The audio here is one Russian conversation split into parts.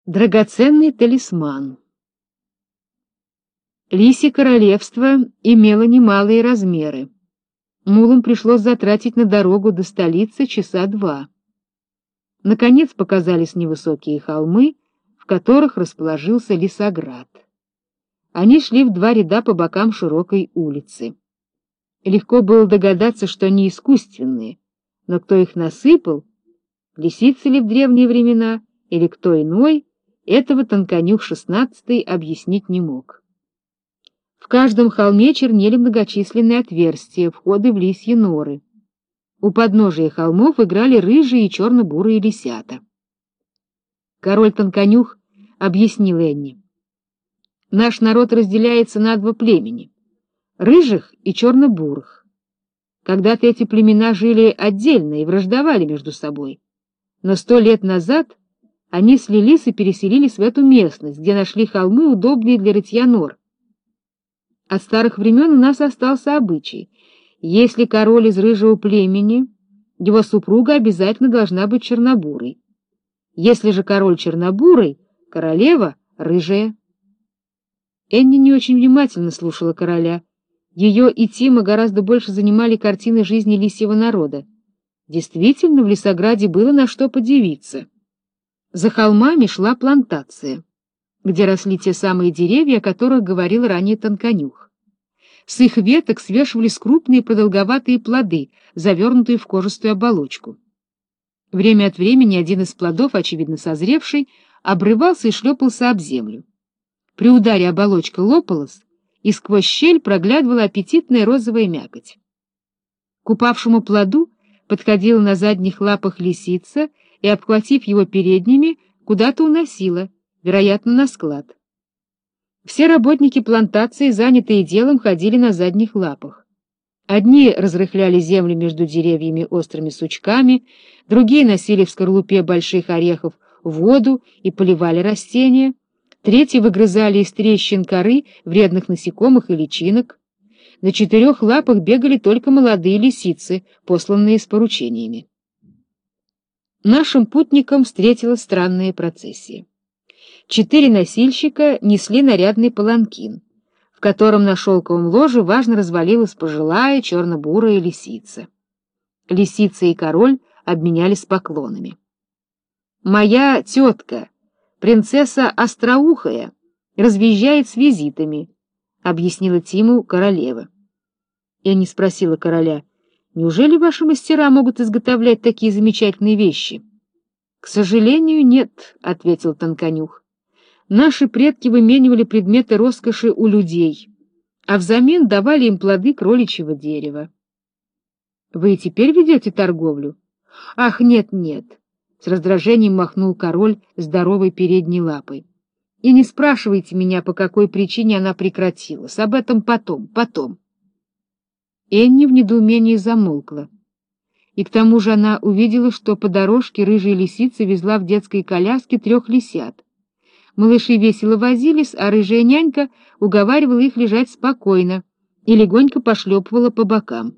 Драгоценный талисман. Лисье королевство имело немалые размеры. Мулам пришлось затратить на дорогу до столицы часа 2. Наконец показались невысокие холмы, в которых расположился лесоград. Они шли в 2 ряда по бокам широкой улицы. Легко было догадаться, что они искусственные, но кто их насыпал, лисицы ли в древние времена или кто иной, этого Тонконюх XVI объяснить не мог. В каждом холме чернели многочисленные отверстия, входы в лисьи норы. У подножия холмов играли рыжие и черно-бурые лисята. Король Тонконюх объяснил Энни: «Наш народ разделяется на 2 племени — рыжих и черно-бурых. Когда-то эти племена жили отдельно и враждовали между собой, но 100 лет назад они слились и переселились в эту местность, где нашли холмы, удобные для рытья нор. От старых времен у нас остался обычай: если король из рыжего племени, его супруга обязательно должна быть чернобурой. Если же король чернобурый, королева рыжая». Энни не очень внимательно слушала короля. Ее и Тима гораздо больше занимали картины жизни лисьего народа. Действительно, в лесограде было на что подивиться. За холмами шла плантация, где росли те самые деревья, о которых говорил ранее Тонконюх. С их веток свешивались крупные продолговатые плоды, завернутые в кожистую оболочку. Время от времени один из плодов, очевидно созревший, обрывался и шлепался об землю. При ударе оболочка лопалась, и сквозь щель проглядывала аппетитная розовая мякоть. К упавшему плоду подходила на задних лапах лисица и, обхватив его передними, куда-то уносила, вероятно, на склад. Все работники плантации, занятые делом, ходили на задних лапах. Одни разрыхляли землю между деревьями острыми сучками, другие носили в скорлупе больших орехов воду и поливали растения, третьи выгрызали из трещин коры вредных насекомых и личинок. На 4 лапах бегали только молодые лисицы, посланные с поручениями. Нашим путникам встретилась странная процессия. 4 носильщика несли нарядный паланкин, в котором на шелковом ложе важно развалилась пожилая черно-бурая лисица. Лисица и король обменялись поклонами. «Моя тетка, принцесса Остроухая, разъезжает с визитами», — объяснила Тиму королева. Энни спросила короля: «Неужели ваши мастера могут изготовлять такие замечательные вещи?» «К сожалению, нет», — ответил Тонконюх. «Наши предки выменивали предметы роскоши у людей, а взамен давали им плоды кроличьего дерева». «Вы и теперь ведете торговлю?» «Ах, нет», — с раздражением махнул король здоровой передней лапой. «И не спрашивайте меня, по какой причине она прекратилась. Об этом потом. Энни в недоумении замолкла. И к тому же она увидела, что по дорожке рыжая лисица везла в детской коляске 3 лисят. Малыши весело возились, а рыжая нянька уговаривала их лежать спокойно и легонько пошлепывала по бокам.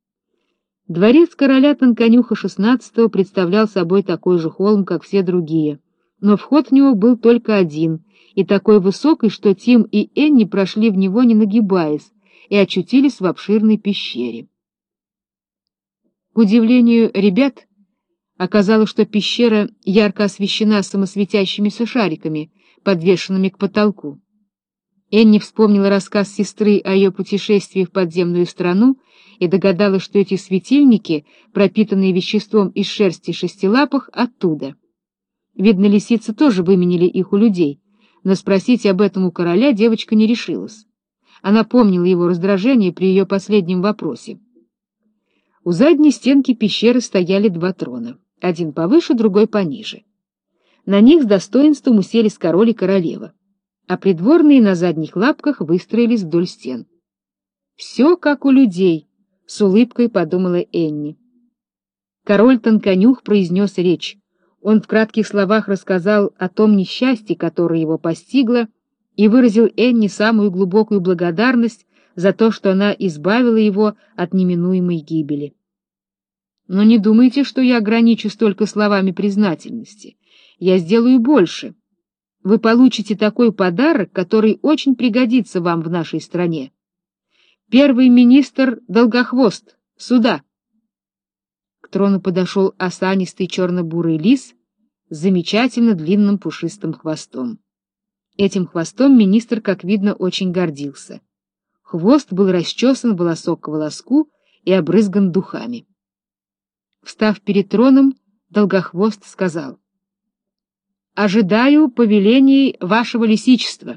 Дворец короля Тонконюха XVI представлял собой такой же холм, как все другие, но вход в него был только один, и такой высокий, что Тим и Энни прошли в него, не нагибаясь, и очутились в обширной пещере. К удивлению ребят, оказалось, что пещера ярко освещена самосветящимися шариками, подвешенными к потолку. Энни вспомнила рассказ сестры о ее путешествии в подземную страну и догадалась, что эти светильники, пропитанные веществом из шерсти шестилапых, оттуда. Видно, лисицы тоже выменили их у людей, но спросить об этом у короля девочка не решилась. Она помнила его раздражение при ее последнем вопросе. У задней стенки пещеры стояли 2 трона, один повыше, другой пониже. На них с достоинством уселись король и королева, а придворные на задних лапках выстроились вдоль стен. «Все как у людей», — с улыбкой подумала Энни. Король Тонконюх произнес речь. Он в кратких словах рассказал о том несчастье, которое его постигло, и выразил Энни самую глубокую благодарность за то, что она избавила его от неминуемой гибели. «Но не думайте, что я ограничусь только словами признательности. Я сделаю больше. вы получите такой подарок, который очень пригодится вам в нашей стране. Первый министр Долгохвост, сюда!» К трону подошел осанистый черно-бурый лис с замечательно длинным пушистым хвостом. Этим хвостом министр, как видно, очень гордился. Хвост был расчесан волосок к волоску и обрызган духами. Встав перед троном, Долгохвост сказал: «Ожидаю повелений вашего лисичества.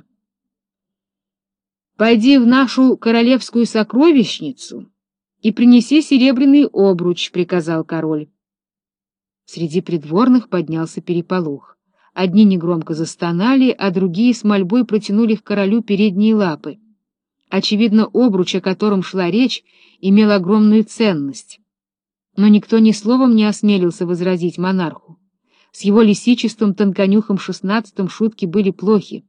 Пойди в нашу королевскую сокровищницу и принеси серебряный обруч», — приказал король. Среди придворных поднялся переполох. Одни негромко застонали, а другие с мольбой протянули к королю передние лапы. Очевидно, обруч, о котором шла речь, имел огромную ценность. Но никто ни словом не осмелился возразить монарху. С его лисичеством Тонконюхом XVI шутки были плохи.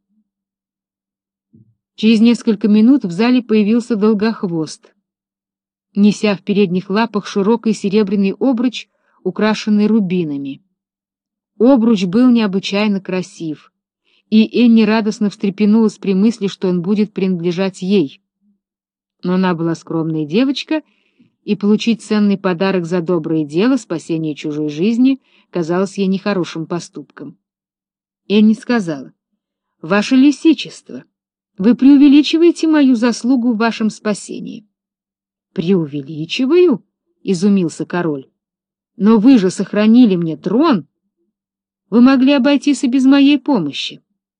Через несколько минут в зале появился Долгохвост, неся в передних лапах широкий серебряный обруч, украшенный рубинами. Обруч был необычайно красив, и Энни радостно встрепенулась при мысли, что он будет принадлежать ей. Но она была скромная девочка, и получить ценный подарок за доброе дело, спасение чужой жизни, казалось ей нехорошим поступком. Энни сказала: «Ваше лисичество, вы преувеличиваете мою заслугу в вашем спасении». «Преувеличиваю?» — изумился король. «Но вы же сохранили мне трон. Вы могли обойтись и без моей помощи».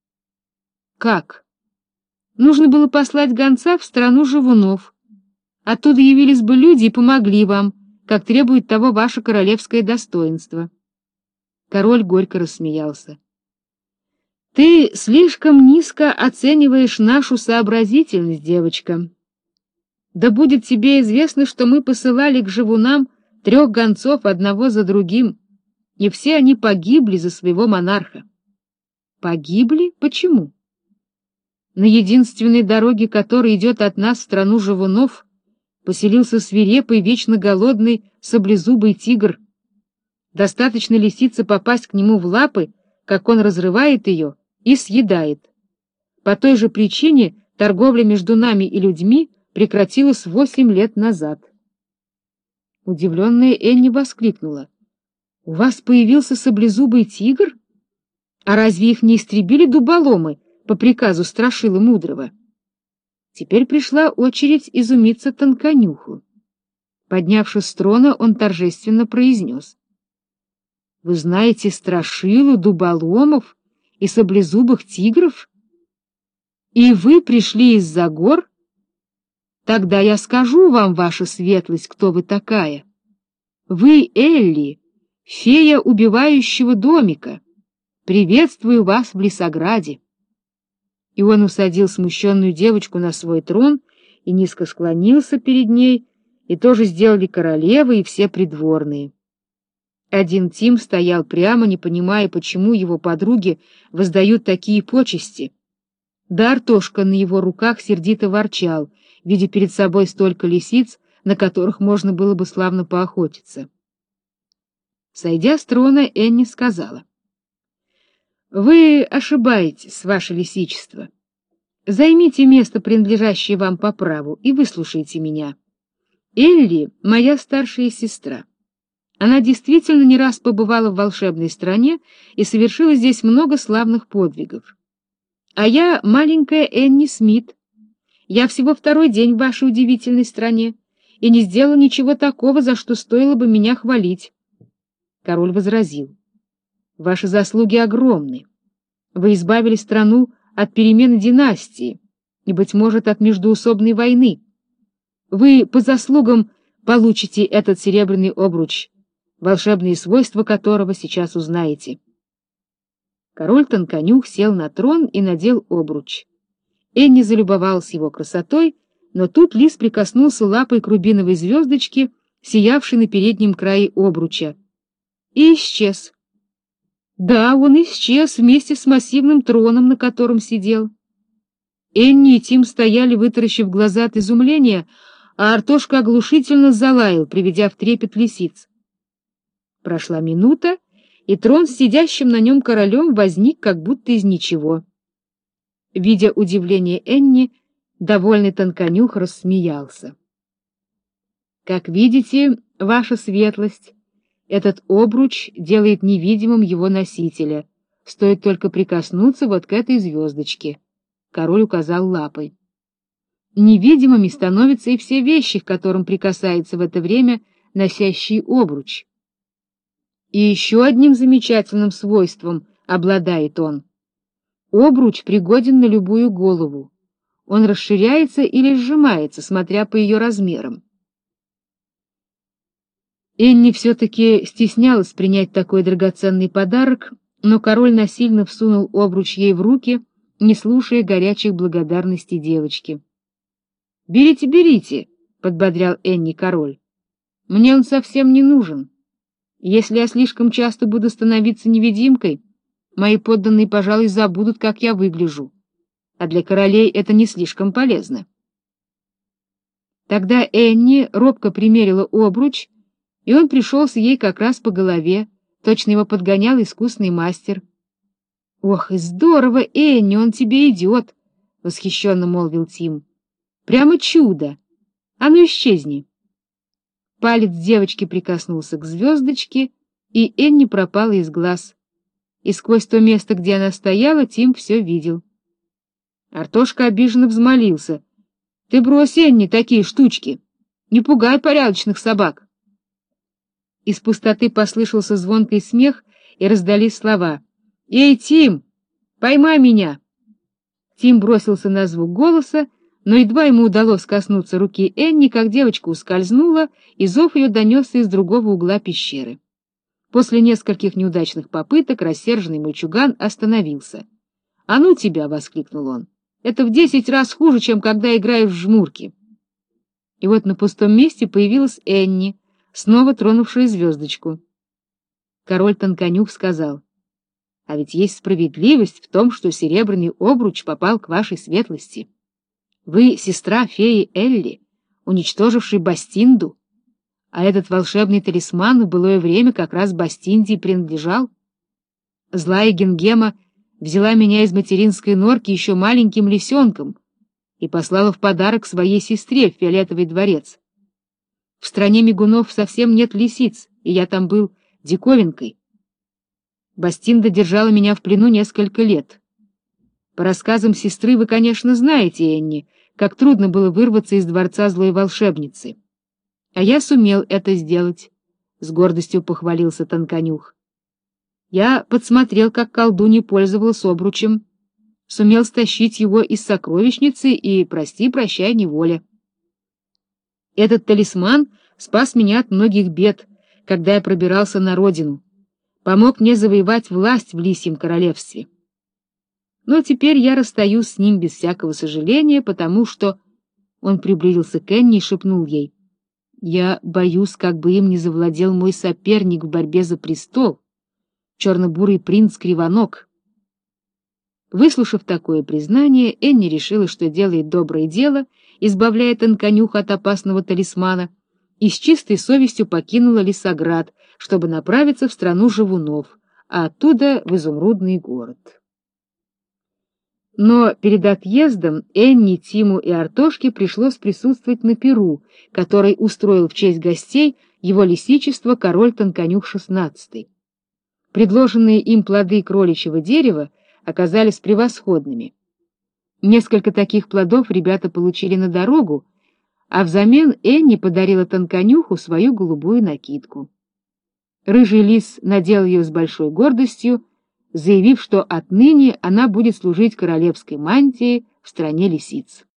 «Как? Нужно было послать гонца в страну живунов. Оттуда явились бы люди и помогли вам, как требует того ваше королевское достоинство». Король горько рассмеялся. «Ты слишком низко оцениваешь нашу сообразительность, девочка. Да будет тебе известно, что мы посылали к живунам 3 гонцов одного за другим, и все они погибли за своего монарха». «Погибли? Почему?» «На единственной дороге, которая идет от нас в страну живунов, поселился свирепый, вечно голодный, саблезубый тигр. Достаточно лисице попасть к нему в лапы, как он разрывает ее и съедает. По той же причине торговля между нами и людьми прекратилась 8 лет назад». Удивленная Энни воскликнула: «У вас появился саблезубый тигр? А разве их не истребили дуболомы по приказу Страшила Мудрого?» Теперь пришла очередь изумиться Тонконюху. Поднявшись с трона, он торжественно произнес: «Вы знаете Страшилу, дуболомов и саблезубых тигров? И вы пришли из-за гор? Тогда я скажу вам, ваша светлость, кто вы такая. Вы Элли, фея убивающего домика. Приветствую вас в Лесограде». И он усадил смущенную девочку на свой трон и низко склонился перед ней, и тоже сделали королевы и все придворные. Один Тим стоял прямо, не понимая, почему его подруги воздают такие почести. Да Артошка на его руках сердито ворчал, видя перед собой столько лисиц, на которых можно было бы славно поохотиться. Сойдя с трона, Энни сказала: «Вы ошибаетесь, ваше лисичество. Займите место, принадлежащее вам по праву, и выслушайте меня. Элли — моя старшая сестра. Она действительно не раз побывала в волшебной стране и совершила здесь много славных подвигов. А я маленькая Энни Смит. Я всего 2-й день в вашей удивительной стране и не сделала ничего такого, за что стоило бы меня хвалить». Король возразил: «Ваши заслуги огромны. Вы избавили страну от перемены династии и, быть может, от междоусобной войны. Вы по заслугам получите этот серебряный обруч, волшебные свойства которого сейчас узнаете». Король Тонконюх сел на трон и надел обруч. Энни залюбовалась его красотой, но тут лис прикоснулся лапой к рубиновой звездочке, сиявшей на переднем крае обруча, и исчез. Да, он исчез вместе с массивным троном, на котором сидел. Энни и Тим стояли, вытаращив глаза от изумления, а Артошка оглушительно залаял, приведя в трепет лисиц. Прошла минута, и трон с сидящим на нем королем возник как будто из ничего. Видя удивление Энни, довольный Тонконюх рассмеялся. «Как видите, ваша светлость, этот обруч делает невидимым его носителя, стоит только прикоснуться вот к этой звездочке», — король указал лапой. «Невидимыми становятся и все вещи, к которым прикасается в это время носящий обруч. И еще одним замечательным свойством обладает он. Обруч пригоден на любую голову. Он расширяется или сжимается, смотря по ее размерам. Энни все-таки стеснялась принять такой драгоценный подарок, но король насильно всунул обруч ей в руки, не слушая горячих благодарностей девочки. «Берите, берите», — подбодрял Энни король. «Мне он совсем не нужен. Если я слишком часто буду становиться невидимкой, мои подданные, пожалуй, забудут, как я выгляжу, а для королей это не слишком полезно». Тогда Энни робко примерила обруч, и он пришелся ей как раз по голове, точно его подгонял искусный мастер. — Ох, и здорово, Энни, он тебе идет! — восхищенно молвил Тим. — Прямо чудо! А ну, исчезни! Палец девочки прикоснулся к звездочке, и Энни пропала из глаз. И сквозь то место, где она стояла, Тим все видел. Артошка обиженно взмолился. — Ты брось, Энни, такие штучки! Не пугай порядочных собак! Из пустоты послышался звонкий смех, и раздались слова. «Эй, Тим, поймай меня!» Тим бросился на звук голоса, но едва ему удалось коснуться руки Энни, как девочка ускользнула, и зов ее донесся из другого угла пещеры. После нескольких неудачных попыток рассерженный мальчуган остановился. «А ну тебя!» — воскликнул он. «Это в 10 раз хуже, чем когда играешь в жмурки!» И вот на пустом месте появилась Энни, снова тронувшая звездочку. Король Тонконюх сказал: «А ведь есть справедливость в том, что серебряный обруч попал к вашей светлости. Вы сестра феи Элли, уничтожившей Бастинду, а этот волшебный талисман в былое время как раз Бастинде и принадлежал. Злая Гингема взяла меня из материнской норки еще маленьким лисенком и послала в подарок своей сестре в Фиолетовый дворец. В стране мигунов совсем нет лисиц, и я там был диковинкой. Бастинда держала меня в плену несколько лет. По рассказам сестры вы, конечно, знаете, Энни, как трудно было вырваться из дворца злой волшебницы. А я сумел это сделать, — с гордостью похвалился Тонконюх. Я подсмотрел, как колдунья пользовалась обручем, сумел стащить его из сокровищницы и, прости-прощай, неволя. Этот талисман спас меня от многих бед, когда я пробирался на родину, помог мне завоевать власть в Лисьем королевстве. Но теперь я расстаюсь с ним без всякого сожаления, потому что... Он приблизился к Энни и шепнул ей: «Я боюсь, как бы им не завладел мой соперник в борьбе за престол, черно-бурый принц Кривоног». Выслушав такое признание, Энни решила, что делает доброе дело, избавляя Тонконюха от опасного талисмана, и с чистой совестью покинула Лесоград, чтобы направиться в страну живунов, а оттуда в изумрудный город. Но перед отъездом Энни, Тиму и Артошке пришлось присутствовать на пиру, который устроил в честь гостей его лисичество король Тонконюх XVI. Предложенные им плоды кроличьего дерева оказались превосходными. Несколько таких плодов ребята получили на дорогу, а взамен Энни подарила Тонконюху свою голубую накидку. Рыжий лис надел ее с большой гордостью, заявив, что отныне она будет служить королевской мантией в стране лисиц.